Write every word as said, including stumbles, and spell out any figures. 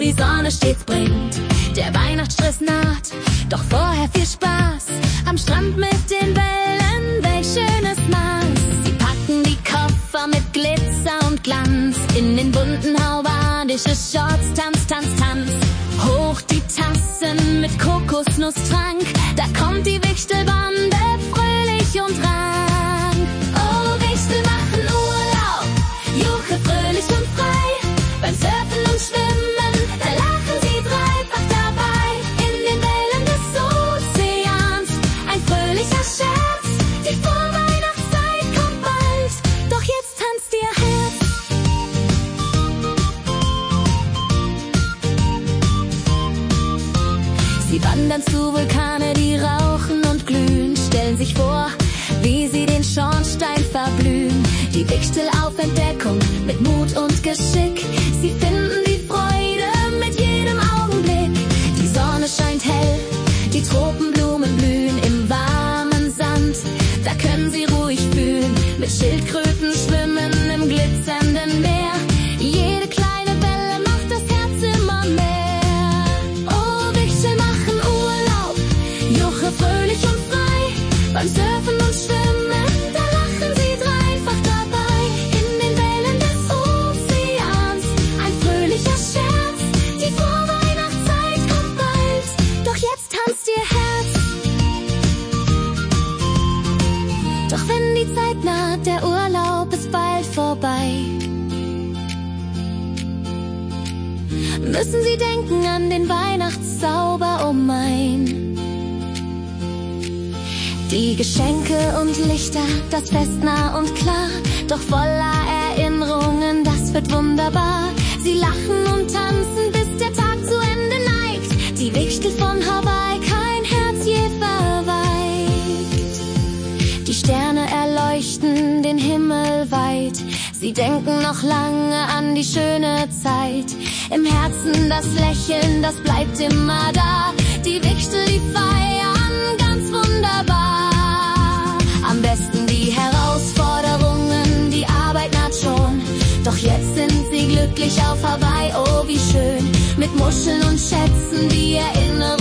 die Sonne stets bringt. Der Weihnachtsstress naht, doch vorher viel Spaß. Am Strand mit den Wellen, welch schönes Maß. Sie packen die Koffer mit Glitzer und Glanz. In den bunten hawaiische Shorts, Tanz, Tanz, Tanz. Hoch die Tassen mit Kokosnusstrank. Da kommt die Wichtelbande, fröhlich und rank. Oh, Wichtel machen Urlaub, Juche fröhlich und frei. Beim Surfen und Schwimmen, da lachen sie dreifach dabei. In den Wellen des Ozeans, ein fröhlicher Scherz. Die Vorweihnachtszeit kommt bald, doch jetzt tanzt ihr Herz. Sie wandern zu Vulkane, die rauchen und glühen, stellen sich vor, wie sie den Schornstein verblühen. Die Wichtel auf Entdeckung mit Mut und Geschick. Sie finden die Freude mit jedem Augenblick. Die Sonne scheint hell, die Tropenblumen blühen im warmen Sand. Da können sie ruhig fühlen, mit Schildkröten schwimmen im glitzernden Meer. Jede kleine Welle macht das Herz immer mehr. Oh, Wichtel machen Urlaub, Juche fröhlich und frei. Beim Surfen und Schwimmen, da lachen sie dreifach dabei. In den Wellen des Ozeans, ein fröhlicher Scherz. Die Vorweihnachtszeit kommt bald, doch jetzt tanzt ihr Herz. Doch wenn die Zeit naht, der Urlaub ist bald vorbei, müssen sie denken an den Weihnachtszauber, oh mein. Die Geschenke und Lichter, das Fest nah und klar, doch voller Erinnerungen, das wird wunderbar. Sie lachen und tanzen, bis der Tag zu Ende neigt. Die Wichtel von Hawaii, kein Herz je verweigt. Die Sterne erleuchten den Himmel weit. Sie denken noch lange an die schöne Zeit. Im Herzen das Lächeln, das bleibt immer da. Die Wichtel, die feiern ganz wunderbar. Am besten die Herausforderungen, die Arbeit naht schon. Doch jetzt sind sie glücklich auf Hawaii, oh wie schön. Mit Muscheln und Schätzen, die Erinnerungen